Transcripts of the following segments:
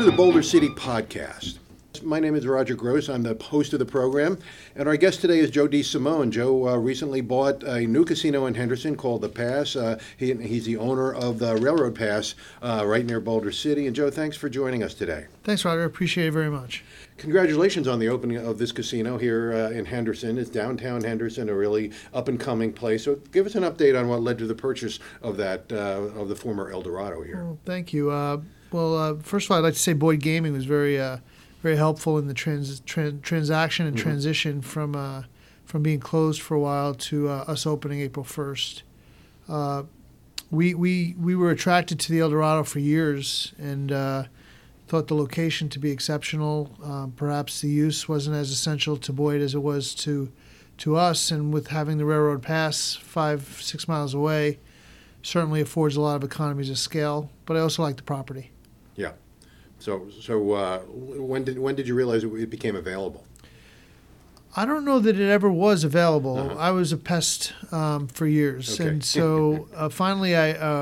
to the Boulder City Podcast. My name is Roger Gross. I'm the host of the program, and our guest today is Joe DeSimone. Joe recently bought a new casino in Henderson called The Pass. He's the owner of the Railroad Pass right near Boulder City. And Joe, thanks for joining us today. Thanks, Roger. Appreciate it very much. Congratulations on the opening of this casino here in Henderson. It's downtown Henderson, a really up-and-coming place. So give us an update on what led to the purchase of that of the former El Dorado here. Well, thank you. First of all, I'd like to say Boyd Gaming was very helpful in the transaction and transition from being closed for a while to us opening April 1st. We were attracted to the El Dorado for years and thought the location to be exceptional. Perhaps the use wasn't as essential to Boyd as it was to us, and with having the Railroad Pass 5-6 miles away, certainly affords a lot of economies of scale. But I also like the property. Yeah. So when did you realize it became available? I don't know that it ever was available. Uh-huh. I was a pest for years, Okay. and so finally,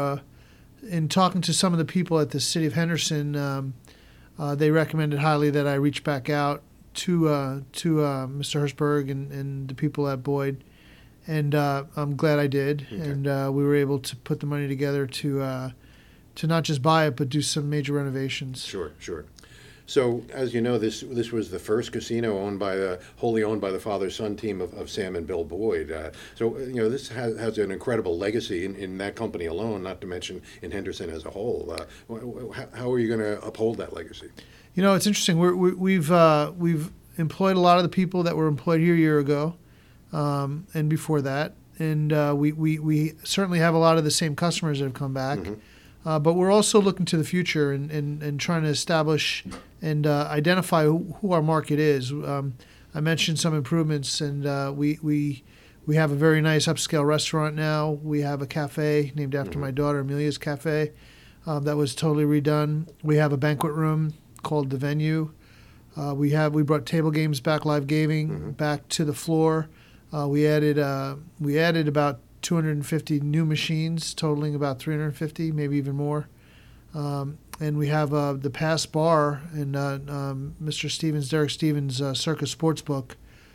in talking to some of the people at the City of Henderson, they recommended highly that I reach back out to Mr. Hirschberg and the people at Boyd, and I'm glad I did. Okay. And we were able to put the money together to not just buy it, but do some major renovations. Sure. So, as you know, this was the first casino wholly owned by the father-son team of Sam and Bill Boyd. This has an incredible legacy in that company alone, not to mention in Henderson as a whole. How are you going to uphold that legacy? You know, it's interesting. We've employed a lot of the people that were employed here a year ago, and before that, and we certainly have a lot of the same customers that have come back. Mm-hmm. But we're also looking to the future and trying to establish and identify who our market is. I mentioned some improvements, and we have a very nice upscale restaurant now. We have a cafe named after my daughter, Amelia's Cafe, that was totally redone. We have a banquet room called The Venue. We brought table games back, live gaming back to the floor. We added about 250 new machines, totaling about 350, maybe even more. And we have the Pass Bar and Mr. Derek Stevens Circus Sportsbook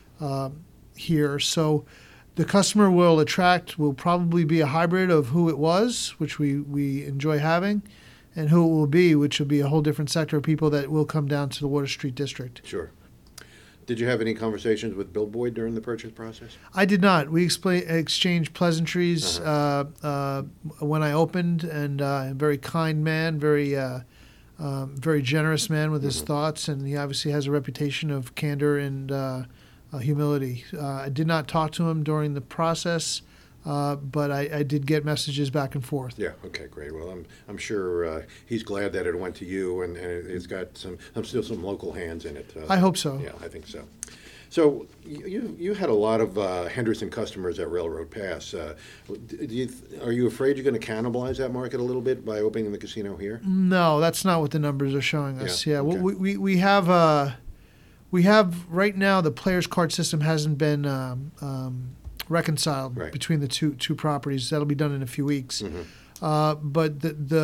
here. So the customer will probably be a hybrid of who it was, which we enjoy having, and who it will be, which will be a whole different sector of people that will come down to the Water Street District. Sure. Did you have any conversations with Bill Boyd during the purchase process? I did not. We exchanged pleasantries when I opened, and a very kind man, very generous man with his thoughts, and he obviously has a reputation of candor and humility. I did not talk to him during the process, but I did get messages back and forth. Yeah. Okay. Great. Well, I'm sure he's glad that it went to you, and it's got still some local hands in it. I hope so. Yeah, I think so. So you had a lot of Henderson customers at Railroad Pass. Are you afraid you're going to cannibalize that market a little bit by opening the casino here? No, that's not what the numbers are showing us. Yeah. Okay. We have right now the players card system hasn't been reconciled between the two properties. That'll be done in a few weeks. But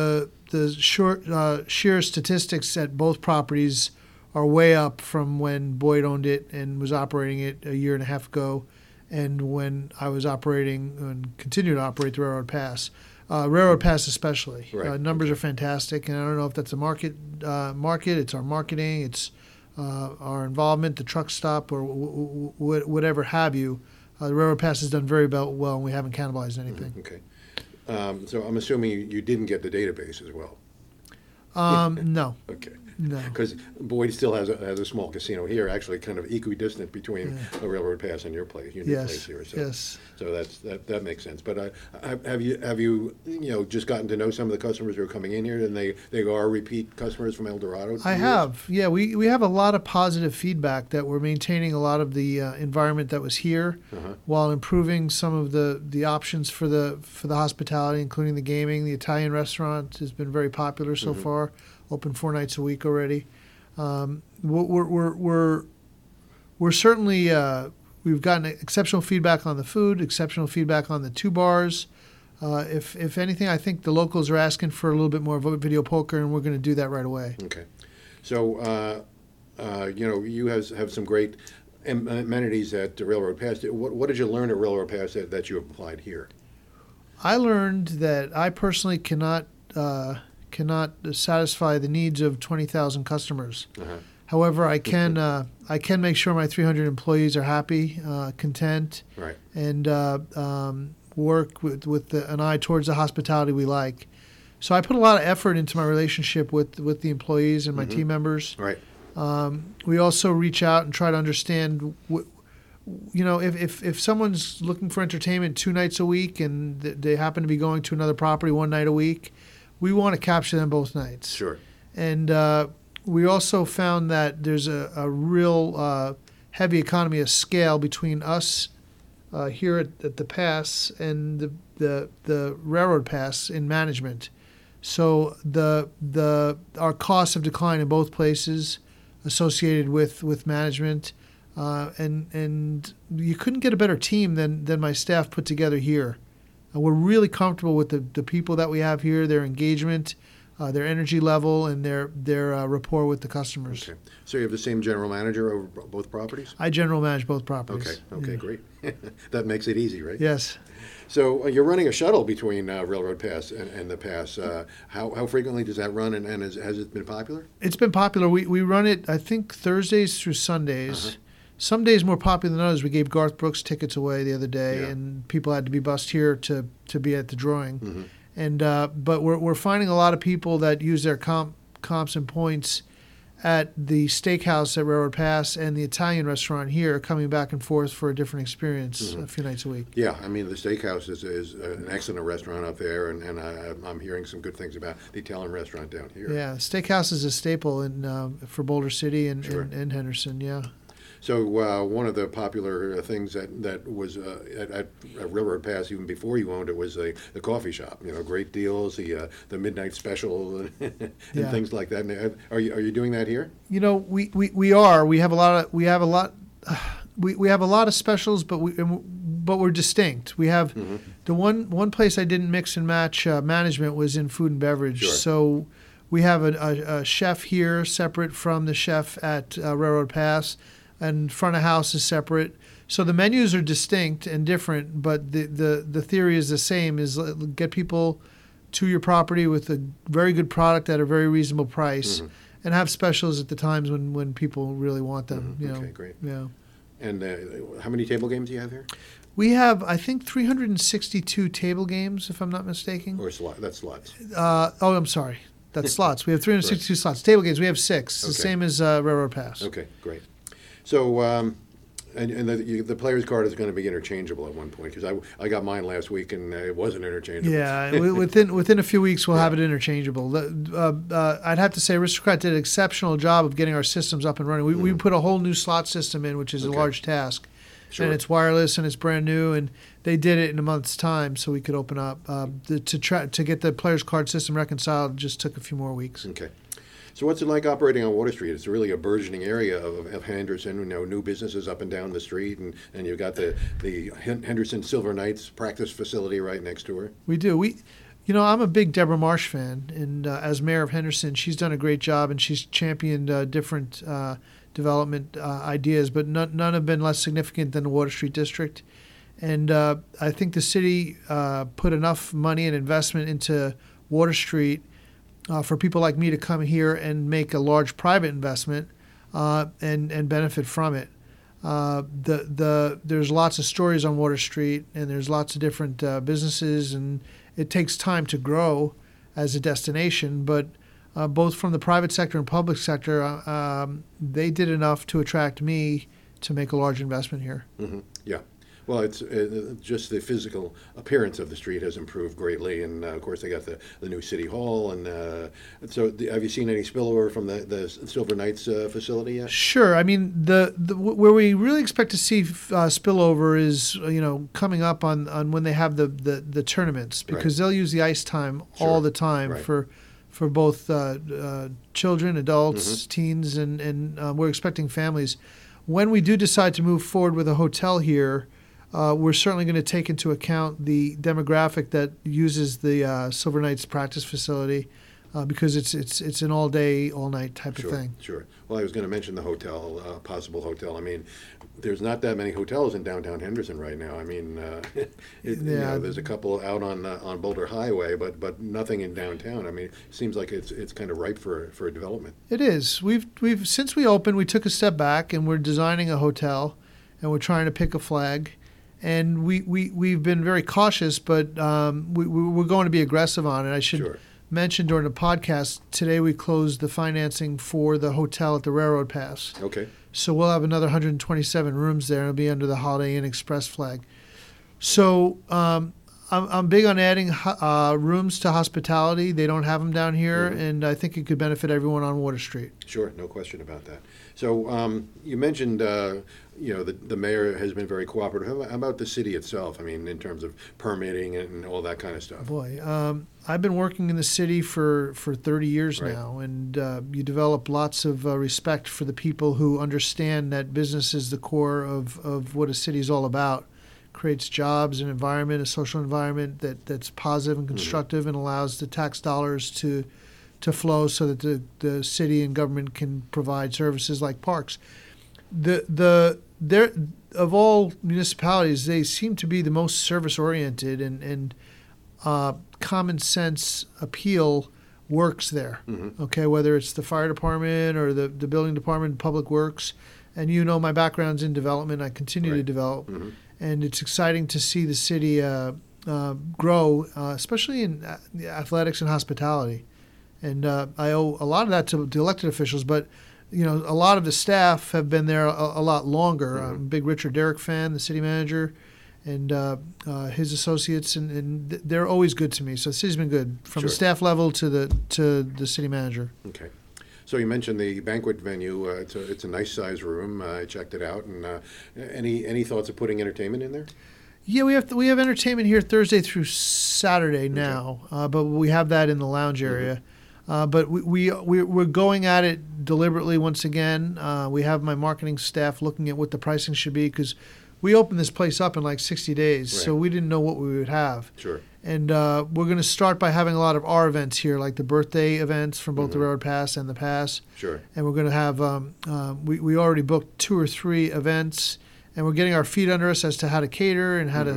the sheer statistics at both properties are way up from when Boyd owned it and was operating it a year and a half ago, and when I was operating and continue to operate the Railroad Pass. Railroad Pass especially. Right. Numbers are fantastic, and I don't know if that's a market. It's our marketing, it's our involvement, the truck stop, or whatever have you. The Railroad Pass has done very well, and we haven't cannibalized anything. Okay. So I'm assuming you didn't get the database as well. No. Okay. No. Because Boyd still has a small casino here, actually kind of equidistant between the Railroad Pass and your place, place here. So, yes. So that makes sense. But have you just gotten to know some of the customers who are coming in here, and they are repeat customers from El Dorado? I have. Yeah, we have a lot of positive feedback that we're maintaining a lot of the environment that was here, while improving some of the options for the hospitality, including the gaming. The Italian restaurant has been very popular so far. Open 4 nights a week already. We're certainly we've gotten exceptional feedback on the food, exceptional feedback on the 2 bars. If anything, I think the locals are asking for a little bit more video poker, and we're going to do that right away. Okay. So, you have some great amenities at the Railroad Pass. What did you learn at Railroad Pass that you applied here? I learned that I personally cannot satisfy the needs of 20,000 customers. Uh-huh. However, I can make sure my 300 employees are happy, content, Right. and work with an eye towards the hospitality we like. So I put a lot of effort into my relationship with the employees and my team members. Right. We also reach out and try to understand, if someone's looking for entertainment 2 nights a week and they happen to be going to another property 1 night a week, we want to capture them both nights. Sure. And we also found that there's a real heavy economy of scale between us here at the pass and the railroad pass in management. So our costs have declined in both places associated with management, and you couldn't get a better team than my staff put together here. We're really comfortable with the people that we have here, their engagement, their energy level, and their rapport with the customers. Okay. So you have the same general manager over both properties? I general manage both properties. Okay, Yeah. great. That makes it easy, right? Yes. So you're running a shuttle between Railroad Pass and the Pass. How frequently does that run, and has it been popular? It's been popular. We run it, I think, Thursdays through Sundays. Uh-huh. Some days more popular than others. We gave Garth Brooks tickets away the other day, Yeah. and people had to be bussed here to be at the drawing. Mm-hmm. And but we're finding a lot of people that use their comps and points at the steakhouse at Railroad Pass and the Italian restaurant here, coming back and forth for a different experience a few nights a week. Yeah, I mean, the steakhouse is an excellent restaurant up there, and I'm hearing some good things about the Italian restaurant down here. Yeah, steakhouse is a staple for Boulder City and Sure. Henderson. Yeah. So one of the popular things that was at Railroad Pass even before you owned it was the coffee shop. Great deals, the midnight special, and Yeah. things like that. And are you doing that here? We are. We have a lot of specials, but we're distinct. We have the one place I didn't mix and match management was in food and beverage. Sure. So we have a chef here separate from the chef at Railroad Pass, and front of house is separate. So the menus are distinct and different, but the theory is the same: is get people to your property with a very good product at a very reasonable price. And have specials at the times when people really want them. Okay, great. Yeah. And how many table games do you have here? We have, I think, 362 table games, if I'm not mistaken. Or that's slots? I'm sorry. That's slots. We have 362 slots. Table games, we have 6. The Okay. same as Railroad Pass. Okay, great. So, and the player's card is going to be interchangeable at one point, because I got mine last week and it wasn't interchangeable. Yeah, within a few weeks we'll have it interchangeable. I'd have to say Aristocrat did an exceptional job of getting our systems up and running. We put a whole new slot system in, which is a large task. Sure. And it's wireless and it's brand new, and they did it in a month's time, so we could open up. To get the player's card system reconciled, it just took a few more weeks. Okay. So what's it like operating on Water Street? It's really a burgeoning area of Henderson. New businesses up and down the street, and you've got the Henderson Silver Knights practice facility right next to her. We do. I'm a big Deborah Marsh fan, and as mayor of Henderson, she's done a great job, and she's championed different development ideas, but none have been less significant than the Water Street District. And I think the city put enough money and investment into Water Street for people like me to come here and make a large private investment and benefit from it. There's lots of stories on Water Street, and there's lots of different businesses, and it takes time to grow as a destination, but both from the private sector and public sector, they did enough to attract me to make a large investment here. Mm-hmm. Yeah. Well, it's just the physical appearance of the street has improved greatly, and of course they got the new city hall. And so, have you seen any spillover from the Silver Knights facility yet? Sure. I mean, the where we really expect to see spillover is coming up on when they have the tournaments, because they'll use the ice time all the time for both children, adults, teens, and we're expecting families. When we do decide to move forward with a hotel here, we're certainly going to take into account the demographic that uses the Silver Knights practice facility. because it's an all day, all night type Sure, of thing. sure. Well, I was going to mention the hotel, possible hotel. I mean, there's not that many hotels in downtown Henderson right now. I mean, there's a couple out on Boulder Highway, but nothing in downtown. I mean, it seems like it's kind of ripe for a development. It is. We've since we opened, we took a step back and we're designing a hotel, and we're trying to pick a flag. And we've been very cautious, but we're going to be aggressive on it. I should Sure. mention during the podcast, today we closed the financing for the hotel at the Railroad Pass. Okay. So we'll have another 127 rooms there. It'll be under the Holiday Inn Express flag. So I'm big on adding rooms to hospitality. They don't have them down here, and I think it could benefit everyone on Water Street. Sure, no question about that. So you mentioned, the mayor has been very cooperative. How about the city itself? I mean, in terms of permitting and all that kind of stuff. Boy, I've been working in the city for 30 years Right. now, and you develop lots of respect for the people who understand that business is the core of what a city is all about. Creates jobs, an environment, a social environment that's positive and constructive, and allows the tax dollars to flow so that the city and government can provide services like parks. Of all municipalities, they seem to be the most service oriented, and common sense appeal works there. Okay, whether it's the fire department or the building department, public works, and my background's in development. I continue to Right. develop, and it's exciting to see the city grow, especially in athletics and hospitality. And I owe a lot of that to the elected officials, but a lot of the staff have been there a lot longer. I'm a big Richard Derrick fan, the city manager, and his associates, and they're always good to me. So the city's been good from Sure. the staff level to the city manager. Okay. So you mentioned the banquet venue. It's a nice size room. I checked it out. And any thoughts of putting entertainment in there? Yeah, we have entertainment here Thursday through Saturday now, but we have that in the lounge area. But we're going at it deliberately once again. We have my marketing staff looking at what the pricing should be, because we opened this place up in like 60 days, so Right. we didn't know what we would have. Sure. And we're going to start by having a lot of our events here, like the birthday events from both the Railroad Pass and the Pass. Sure. And we're going to have we already booked 2 or 3 events, and we're getting our feet under us as to how to cater and how to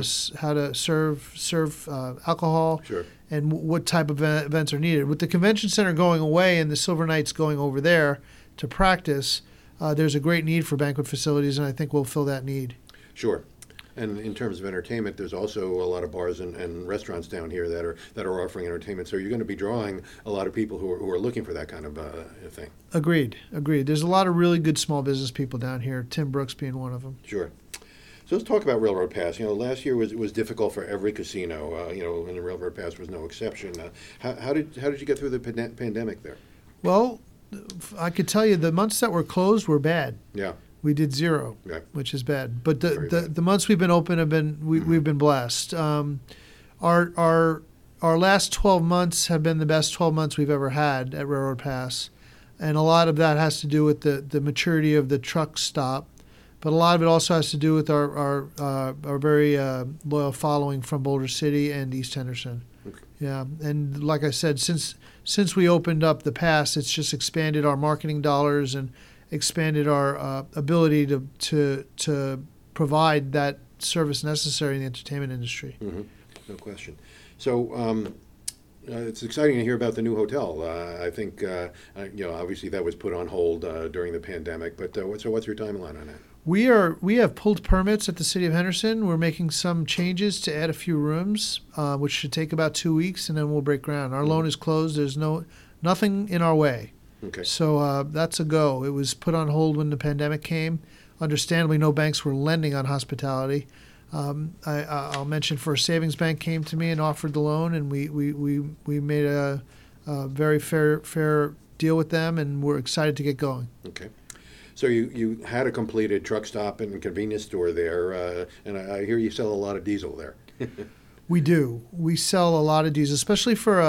serve alcohol. Sure. And what type of events are needed. With the convention center going away and the Silver Knights going over there to practice, there's a great need for banquet facilities, and I think we'll fill that need. Sure. And in terms of entertainment, there's also a lot of bars and restaurants down here that are offering entertainment. So you're going to be drawing a lot of people who are looking for that kind of thing. Agreed. There's a lot of really good small business people down here, Tim Brooks being one of them. Sure. So let's talk about Railroad Pass. Last year was difficult for every casino. And the Railroad Pass was no exception. How did you get through the pandemic there? Well, I could tell you the months that were closed were bad. Yeah. We did 0, Yeah. which is bad. But Very bad. the months we've been open we've been blessed. Our last 12 months have been the best 12 months we've ever had at Railroad Pass, and a lot of that has to do with the maturity of the truck stop. But a lot of it also has to do with our very loyal following from Boulder City and East Henderson. Okay. Yeah, and like I said, since we opened up the pass, it's just expanded our marketing dollars and expanded our ability to provide that service necessary in the entertainment industry. No question. So it's exciting to hear about the new hotel. I think obviously that was put on hold during the pandemic. But so what's your timeline on that? We have pulled permits at the City of Henderson. We're making some changes to add a few rooms, which should take about 2 weeks, and then we'll break ground. Our loan is closed. There's nothing in our way. Okay. So that's a go. It was put on hold when the pandemic came. Understandably, no banks were lending on hospitality. I'll mention First Savings Bank came to me and offered the loan, and we made a very fair deal with them, and we're excited to get going. Okay. So you had a completed truck stop and convenience store there, and I hear you sell a lot of diesel there. We do. We sell a lot of diesel, especially for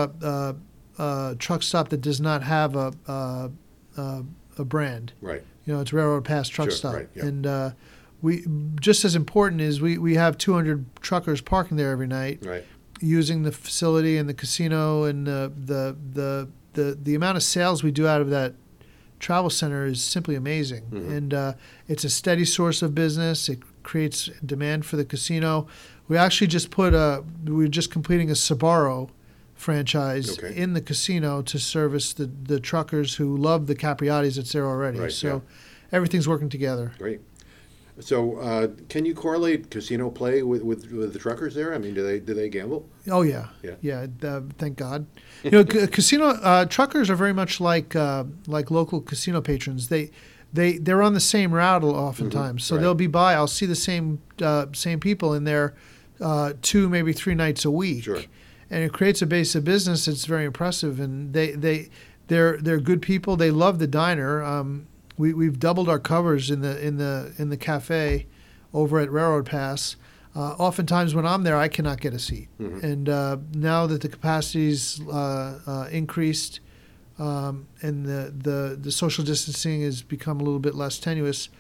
a truck stop that does not have a brand. Right. It's Railroad Pass Truck Sure, Stop. right, yeah. And we just as important is we have 200 truckers parking there every night, Right. using the facility and the casino and the the amount of sales we do out of that travel center is simply amazing, and it's a steady source of business. It creates demand for the casino. We actually just we're just completing a Sbarro franchise in the casino to service the truckers who love the Capriati's that's there already. Right, so everything's working together. Great. So, can you correlate casino play with the truckers there? I mean, do they gamble? Oh yeah. Thank God. Casino truckers are very much like local casino patrons. They're on the same route oftentimes, so they'll be by. I'll see the same people in there 2, maybe 3 nights a week, and it creates a base of business that's very impressive. And they're good people. They love the diner. We've doubled our covers in the cafe over at Railroad Pass. Oftentimes when I'm there, I cannot get a seat. And now that the capacity's increased and the social distancing has become a little bit less tenuous,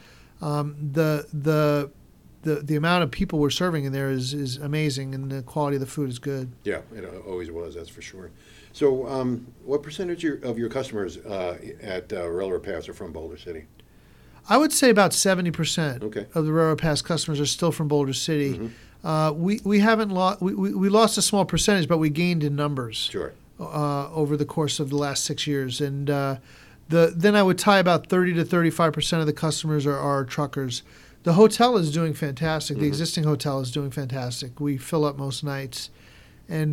the amount of people we're serving in there is amazing, and the quality of the food is good. Yeah, it always was, that's for sure. So what percentage of your customers at Railroad Pass are from Boulder City? I would say about 70% Okay. of the Railroad Pass customers are still from Boulder City. We haven't lost. We lost a small percentage, but we gained in numbers. Sure. Over the course of the last 6 years, and then I would tie about 30 to 35% of the customers are truckers. The hotel is doing fantastic. The existing hotel is doing fantastic. We fill up most nights, and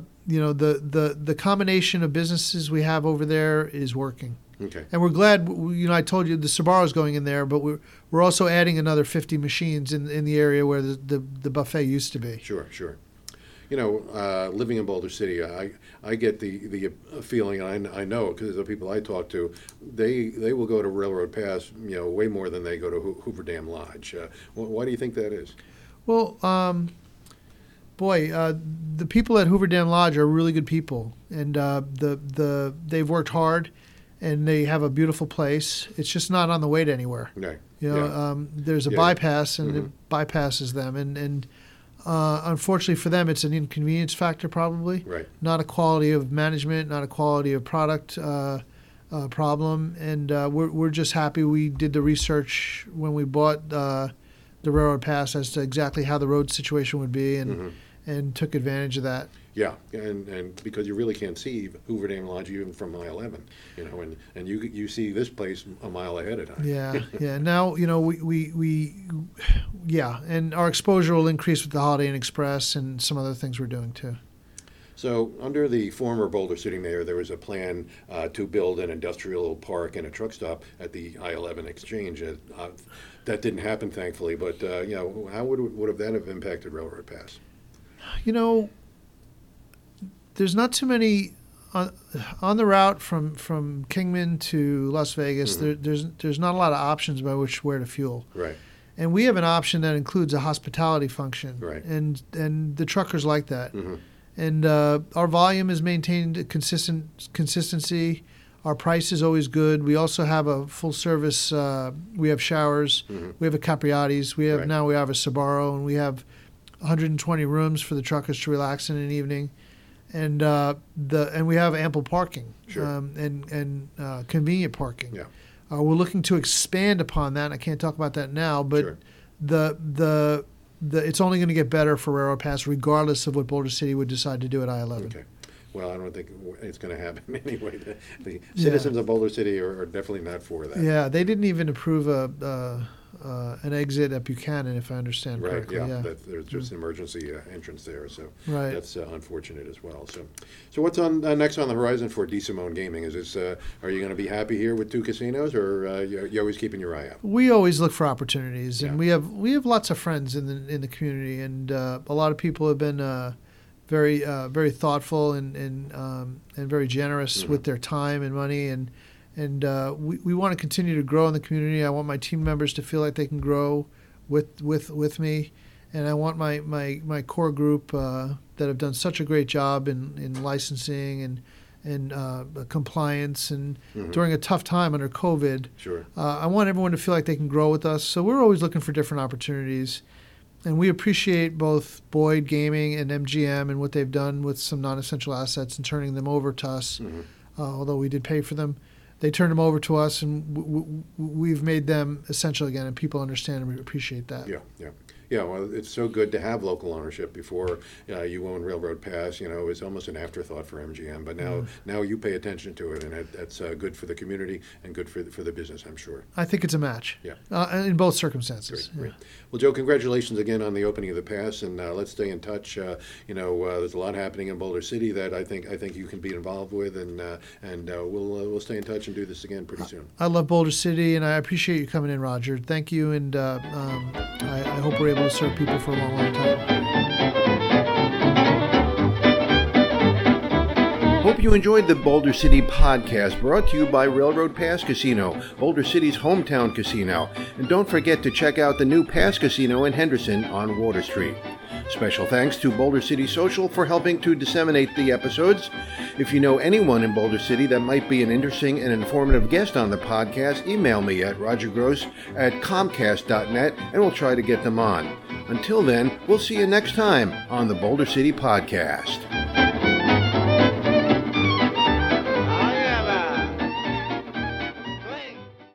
the combination of businesses we have over there is working. Okay. And we're glad. I told you the Sbarro is going in there, but we're also adding another 50 machines in the area where the buffet used to be. Sure. Living in Boulder City, I get the feeling, and I know because the people I talk to, they will go to Railroad Pass, way more than they go to Hoover Dam Lodge. Why do you think that is? Well, the people at Hoover Dam Lodge are really good people, and they've worked hard, and they have a beautiful place. It's just not on the way to anywhere. Right. There's a bypass, and it bypasses them, and unfortunately for them, it's an inconvenience factor probably. Right. Not a quality of management, not a quality of product problem, and we're just happy we did the research when we bought the Railroad Pass as to exactly how the road situation would be, and took advantage of that. Yeah, and because you really can't see Hoover Dam Lodge even from mile 11, and you see this place a mile ahead of time. Yeah. Now and our exposure will increase with the Holiday Inn Express and some other things we're doing too. So under the former Boulder City mayor, there was a plan to build an industrial park and a truck stop at the I-11 exchange. That didn't happen, thankfully. But how would that have impacted Railroad Pass? There's not too many on the route from Kingman to Las Vegas. There's not a lot of options by where to fuel. Right. And we have an option that includes a hospitality function. Right. And the truckers like that. And our volume has maintained consistency. Our price is always good. We also have a full service. We have showers. We have a Capriati's. Now we have a Sbarro, and we have 120 rooms for the truckers to relax in an evening. And we have ample parking. Sure. And convenient parking. Yeah. We're looking to expand upon that. I can't talk about that now, but sure. It's only going to get better for Railroad Pass, regardless of what Boulder City would decide to do at I-11. Okay. Well, I don't think it's going to happen anyway. The citizens of Boulder City are definitely not for that. Yeah, they didn't even approve an exit at Buchanan, if I understand correctly. Yeah. There's just an emergency entrance there, so that's unfortunate as well. So what's on next on the horizon for DeSimone Gaming? Is this are you going to be happy here with 2 casinos, or you always keeping your eye out? We always look for opportunities, and we have lots of friends in the community, and a lot of people have been very thoughtful and very generous with their time and money, and we want to continue to grow in the community. I want my team members to feel like they can grow with me, and I want my core group that have done such a great job in licensing and compliance and during a tough time under COVID. Sure. I want everyone to feel like they can grow with us. So we're always looking for different opportunities. And we appreciate both Boyd Gaming and MGM and what they've done with some non-essential assets and turning them over to us. although we did pay for them. They turned them over to us, and we've made them essential again, and people understand and we appreciate that. Yeah, well, it's so good to have local ownership. Before you own Railroad Pass, it was almost an afterthought for MGM, but now you pay attention to it, and that's good for the community and good for the business, I'm sure. I think it's a match. Yeah. In both circumstances. Great. Well, Joe, congratulations again on the opening of the pass, and let's stay in touch. There's a lot happening in Boulder City that I think you can be involved with, and we'll stay in touch and do this again pretty soon. I love Boulder City, and I appreciate you coming in, Roger. Thank you, and I hope we're able to serve people for a long, long time. Hope you enjoyed the Boulder City podcast, brought to you by Railroad Pass Casino, Boulder City's hometown casino. And don't forget to check out the new Pass Casino in Henderson on Water Street. Special thanks to Boulder City Social for helping to disseminate the episodes. If you know anyone in Boulder City that might be an interesting and informative guest on the podcast, email me at rogergross@comcast.net and we'll try to get them on. Until then, we'll see you next time on the Boulder City Podcast.